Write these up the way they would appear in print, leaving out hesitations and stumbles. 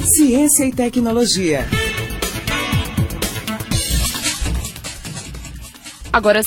Ciência e tecnologia. Agora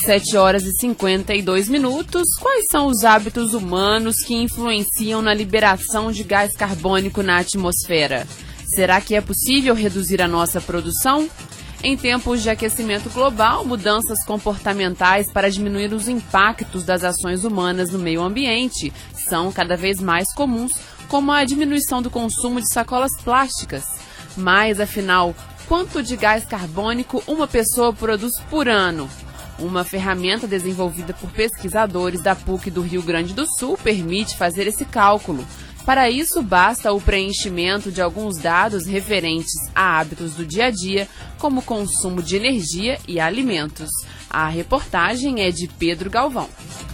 7h52. Quais são os hábitos humanos que influenciam na liberação de gás carbônico na atmosfera? Será que é possível reduzir a nossa produção? Em tempos de aquecimento global, mudanças comportamentais para diminuir os impactos das ações humanas no meio ambiente são cada vez mais comuns, como a diminuição do consumo de sacolas plásticas. Mas, afinal, quanto de gás carbônico uma pessoa produz por ano? Uma ferramenta desenvolvida por pesquisadores da PUC do Rio Grande do Sul permite fazer esse cálculo. Para isso, basta o preenchimento de alguns dados referentes a hábitos do dia a dia, como consumo de energia e alimentos. A reportagem é de Pedro Galvão.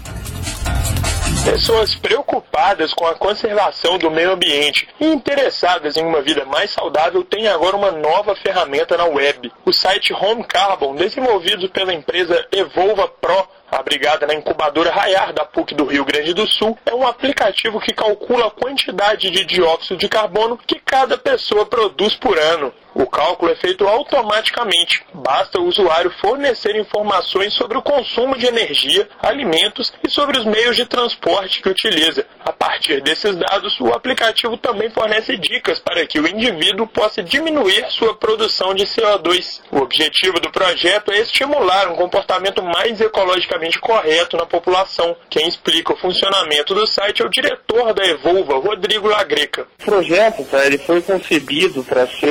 Pessoas preocupadas com a conservação do meio ambiente e interessadas em uma vida mais saudável têm agora uma nova ferramenta na web. O site Home Carbon, desenvolvido pela empresa Evolva Pro, abrigada na incubadora Rayar da PUC do Rio Grande do Sul, é um aplicativo que calcula a quantidade de dióxido de carbono que cada pessoa produz por ano. O cálculo é feito automaticamente. Basta o usuário fornecer informações sobre o consumo de energia, alimentos e sobre os meios de transporte que utiliza. A partir desses dados, o aplicativo também fornece dicas para que o indivíduo possa diminuir sua produção de CO2. O objetivo do projeto é estimular um comportamento mais ecologicamente correto na população. Quem explica o funcionamento do site é o diretor da Evolva, Rodrigo Lagreca. O projeto ele foi concebido para ser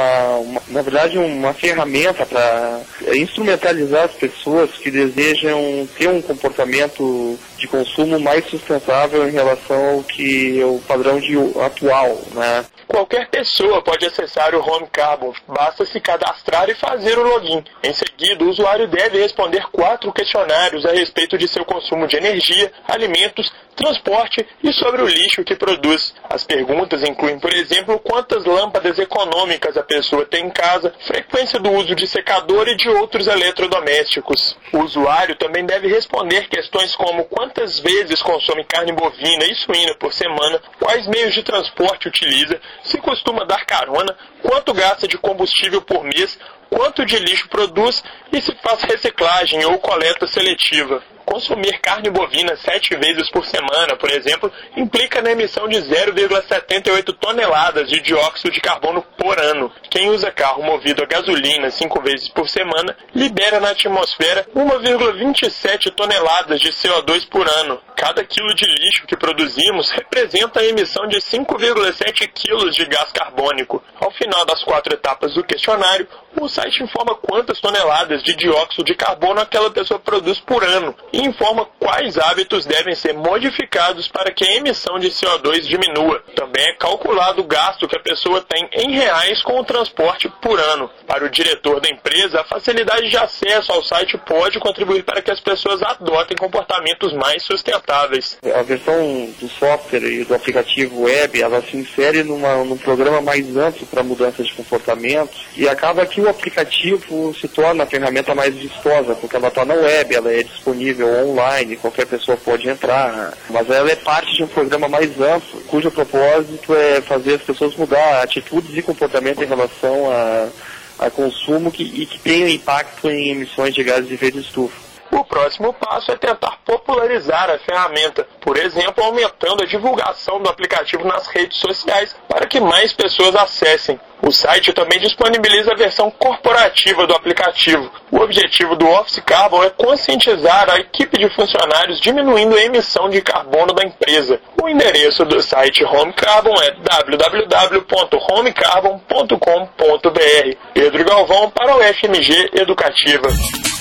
na verdade, uma ferramenta para instrumentalizar as pessoas que desejam ter um comportamento de consumo mais sustentável em relação ao que é o padrão atual, né? Qualquer pessoa pode acessar o Home Carbon, basta se cadastrar e fazer o login. Em seguida, o usuário deve responder 4 questionários a respeito de seu consumo de energia, alimentos, transporte e sobre o lixo que produz. As perguntas incluem, por exemplo, quantas lâmpadas econômicas a pessoa tem em casa, frequência do uso de secador e de outros eletrodomésticos. O usuário também deve responder questões como quantas vezes consome carne bovina e suína por semana, quais meios de transporte utiliza, se costuma dar carona, quanto gasta de combustível por mês, quanto de lixo produz e se faz reciclagem ou coleta seletiva. Consumir carne bovina 7 vezes por semana, por exemplo, implica na emissão de 0,78 toneladas de dióxido de carbono por ano. Quem usa carro movido a gasolina 5 vezes por semana libera na atmosfera 1,27 toneladas de CO2 por ano. Cada quilo de lixo que produzimos representa a emissão de 5,7 quilos de gás carbônico. Ao final das 4 etapas do questionário, o site informa quantas toneladas de dióxido de carbono aquela pessoa produz por ano e informa quais hábitos devem ser modificados para que a emissão de CO2 diminua. Também é calculado o gasto que a pessoa tem em reais com o transporte por ano. Para o diretor da empresa, a facilidade de acesso ao site pode contribuir para que as pessoas adotem comportamentos mais sustentáveis. A versão do software e do aplicativo web, ela se insere num programa mais amplo para mudança de comportamento e acaba que o aplicativo se torna a ferramenta mais vistosa, porque ela está na web, ela é disponível online, qualquer pessoa pode entrar, mas ela é parte de um programa mais amplo, cujo propósito é fazer as pessoas mudar atitudes e comportamento em relação a consumo que tenham impacto em emissões de gases de efeito de estufa. O próximo passo é tentar popularizar a ferramenta, por exemplo, aumentando a divulgação do aplicativo nas redes sociais para que mais pessoas acessem. O site também disponibiliza a versão corporativa do aplicativo. O objetivo do Office Carbon é conscientizar a equipe de funcionários diminuindo a emissão de carbono da empresa. O endereço do site Home Carbon é www.homecarbon.com.br. Pedro Galvão para o FMG Educativa.